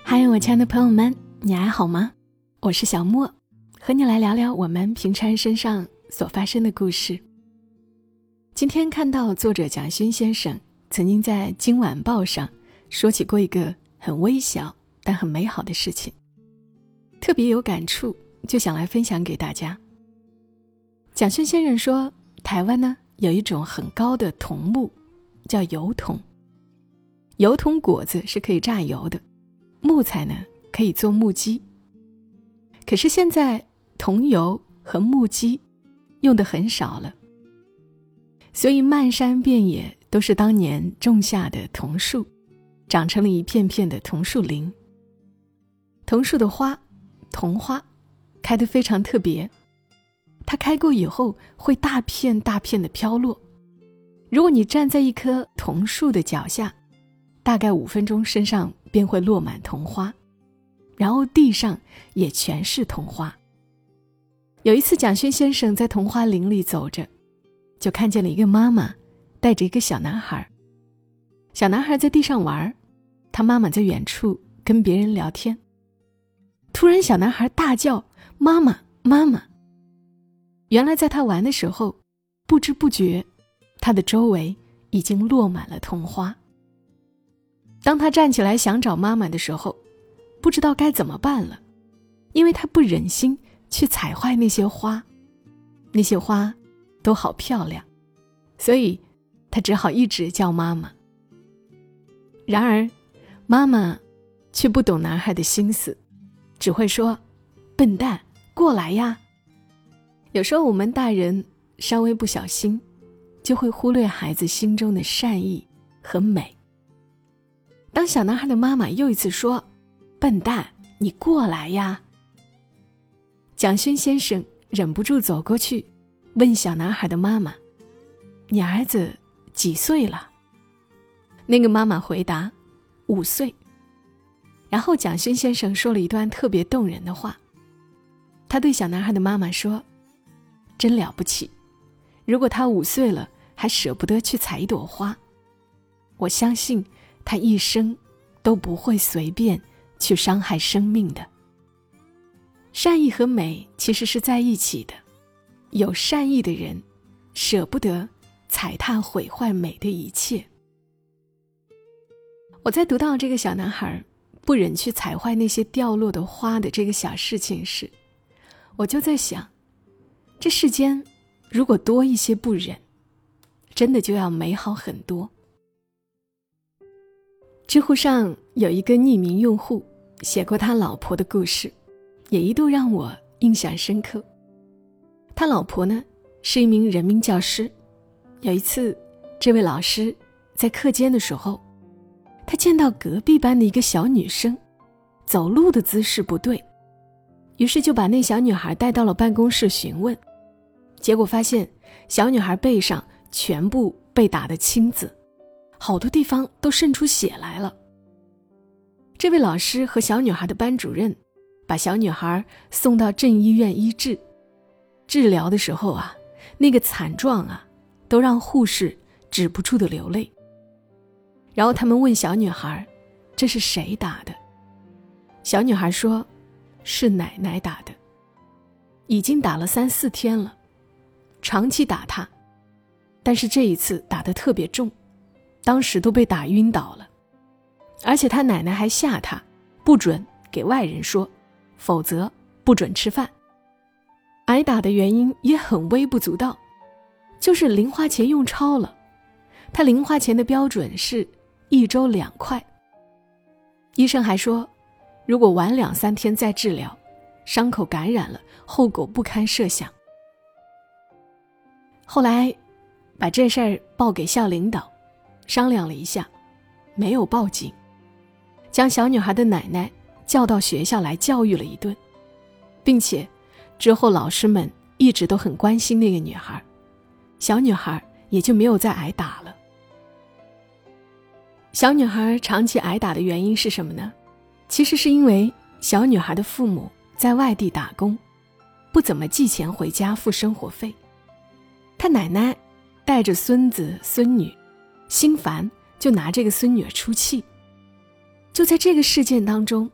嗨，我亲爱的朋友们，你还好吗？我是小莫，和你来聊聊我们平常人身上所发生的故事。今天看到作者蒋勋先生曾经在《今晚报》上说起过一个很微小但很美好的事情，特别有感触，就想来分享给大家。蒋勋先生说，台湾呢有一种很高的桐木，叫油桐。油桐果子是可以榨油的，木材呢可以做木屐。可是现在桐油和木屐用的很少了，所以漫山遍野都是当年种下的桐树，长成了一片片的桐树林。桐树的花，桐花，开得非常特别，它开过以后会大片大片的飘落。如果你站在一棵桐树的脚下，大概5分钟身上便会落满桐花，然后地上也全是桐花。有一次蒋勋先生在桐花林里走着，就看见了一个妈妈带着一个小男孩。小男孩在地上玩，他妈妈在远处跟别人聊天。突然小男孩大叫，妈妈妈妈。原来在他玩的时候，不知不觉他的周围已经落满了桐花。当他站起来想找妈妈的时候，不知道该怎么办了，因为他不忍心去踩坏那些花，那些花都好漂亮，所以他只好一直叫妈妈。然而妈妈却不懂男孩的心思，只会说，笨蛋，过来呀。有时候我们大人稍微不小心，就会忽略孩子心中的善意和美。当小男孩的妈妈又一次说，笨蛋，你过来呀，蒋勋先生忍不住走过去，问小男孩的妈妈，你儿子几岁了？那个妈妈回答，5岁。然后蒋勋先生说了一段特别动人的话，他对小男孩的妈妈说，真了不起，如果他5岁了还舍不得去采一朵花，我相信他一生都不会随便去伤害生命的。善意和美其实是在一起的，有善意的人舍不得踩踏毁坏美的一切。我在读到这个小男孩不忍去踩坏那些掉落的花的这个小事情时，我就在想，这世间如果多一些不忍，真的就要美好很多。知乎上有一个匿名用户写过他老婆的故事，也一度让我印象深刻。他老婆呢是一名人民教师，有一次这位老师在课间的时候，他见到隔壁班的一个小女生走路的姿势不对，于是就把那小女孩带到了办公室询问，结果发现小女孩背上全部被打得青紫，好多地方都渗出血来了。这位老师和小女孩的班主任把小女孩送到镇医院医治，治疗的时候啊，那个惨状啊，都让护士止不住的流泪。然后他们问小女孩，这是谁打的？小女孩说，是奶奶打的，已经打了3、4天了，长期打她，但是这一次打得特别重，当时都被打晕倒了，而且他奶奶还吓他，不准给外人说，否则不准吃饭。挨打的原因也很微不足道，就是零花钱用超了，他零花钱的标准是1周2块。医生还说，如果晚2、3天再治疗，伤口感染了，后果不堪设想。后来把这事儿报给校领导，商量了一下，没有报警，将小女孩的奶奶叫到学校来教育了一顿，并且之后老师们一直都很关心那个女孩，小女孩也就没有再挨打了。小女孩长期挨打的原因是什么呢？其实是因为小女孩的父母在外地打工，不怎么寄钱回家付生活费，她奶奶带着孙子孙女，心烦就拿这个孙女儿出气。就在这个事件当中，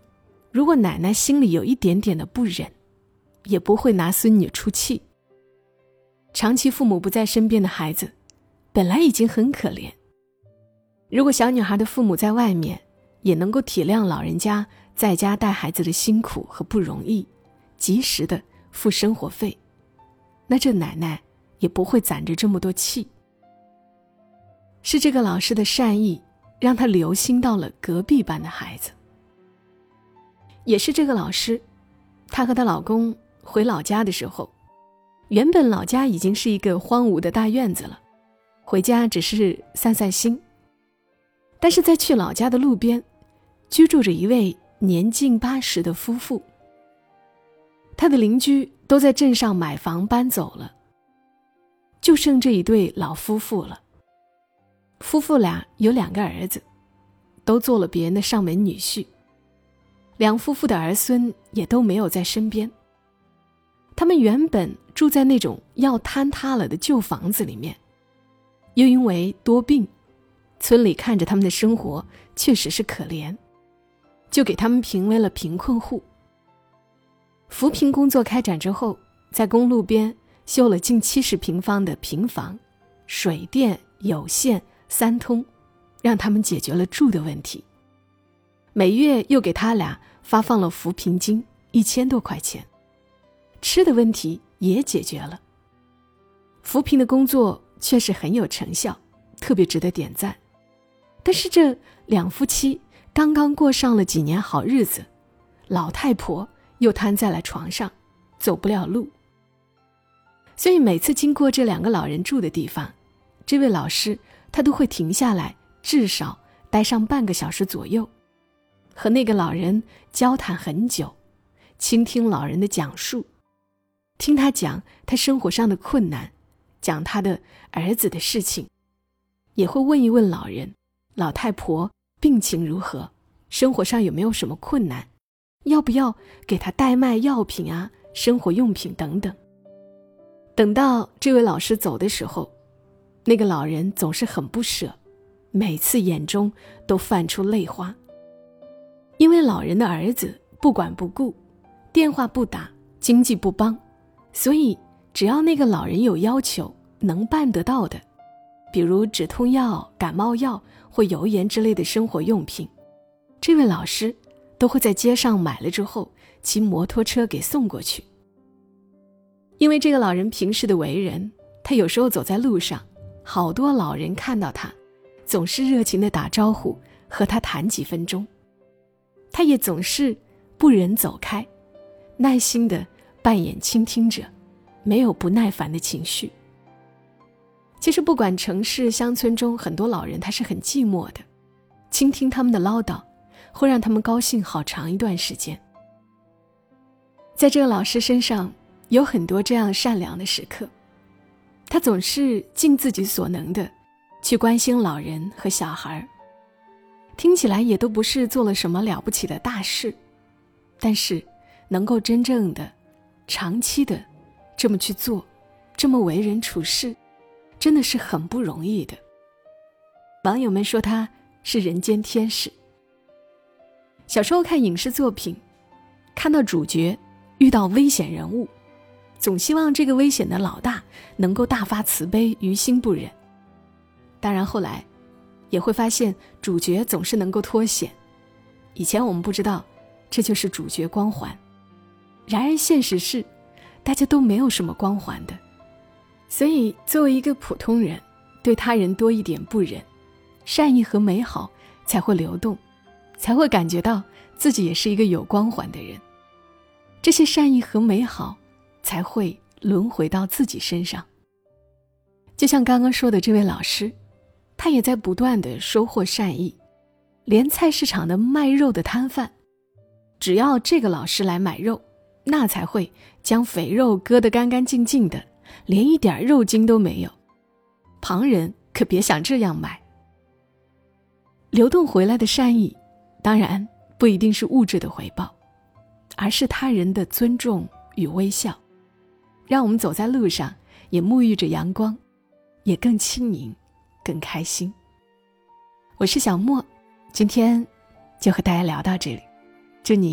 如果奶奶心里有一点点的不忍，也不会拿孙女出气。长期父母不在身边的孩子本来已经很可怜，如果小女孩的父母在外面也能够体谅老人家在家带孩子的辛苦和不容易，及时的付生活费，那这奶奶也不会攒着这么多气。是这个老师的善意让她留心到了隔壁班的孩子。也是这个老师，她和她老公回老家的时候，原本老家已经是一个荒芜的大院子了，回家只是散散心。但是在去老家的路边，居住着一位年近80的夫妇。他的邻居都在镇上买房搬走了，就剩这一对老夫妇了。夫妇俩有2个儿子，都做了别人的上门女婿，两夫妇的儿孙也都没有在身边。他们原本住在那种要坍塌了的旧房子里面，又因为多病，村里看着他们的生活确实是可怜，就给他们评为了贫困户。扶贫工作开展之后，在公路边修了近70平方的平房，水电有线3通，让他们解决了住的问题。每月又给他俩发放了扶贫金1000多块钱，吃的问题也解决了。扶贫的工作确实很有成效，特别值得点赞。但是这两夫妻刚刚过上了几年好日子，老太婆又瘫在了床上，走不了路。所以每次经过这2个老人住的地方，这位老师他都会停下来，至少待上半个小时左右，和那个老人交谈很久，倾听老人的讲述，听他讲他生活上的困难，讲他的儿子的事情，也会问一问老人老太婆病情如何，生活上有没有什么困难，要不要给他代卖药品啊、生活用品等等。等到这位老师走的时候，那个老人总是很不舍，每次眼中都泛出泪花。因为老人的儿子不管不顾，电话不打，经济不帮，所以只要那个老人有要求能办得到的，比如止痛药、感冒药或油盐之类的生活用品，这位老师都会在街上买了之后骑摩托车给送过去。因为这个老人平时的为人，他有时候走在路上，好多老人看到他总是热情地打招呼，和他谈几分钟，他也总是不忍走开，耐心地扮演倾听者，没有不耐烦的情绪。其实不管城市乡村中，很多老人他是很寂寞的，倾听他们的唠叨会让他们高兴好长一段时间。在这个老师身上有很多这样善良的时刻，他总是尽自己所能的去关心老人和小孩，听起来也都不是做了什么了不起的大事，但是能够真正的长期的这么去做，这么为人处事，真的是很不容易的。网友们说他是人间天使。小时候看影视作品，看到主角遇到危险人物，总希望这个危险的老大能够大发慈悲，于心不忍。当然后来也会发现主角总是能够脱险，以前我们不知道这就是主角光环。然而现实是大家都没有什么光环的，所以作为一个普通人，对他人多一点不忍，善意和美好才会流动，才会感觉到自己也是一个有光环的人，这些善意和美好才会轮回到自己身上。就像刚刚说的这位老师，他也在不断地收获善意，连菜市场的卖肉的摊贩，只要这个老师来买肉，那才会将肥肉割得干干净净的，连一点肉筋都没有，旁人可别想这样买。流动回来的善意，当然不一定是物质的回报，而是他人的尊重与微笑，让我们走在路上也沐浴着阳光，也更轻盈，更开心。我是小莫，今天就和大家聊到这里，祝你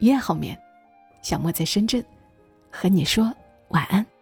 夜好眠。小莫在深圳，和你说晚安。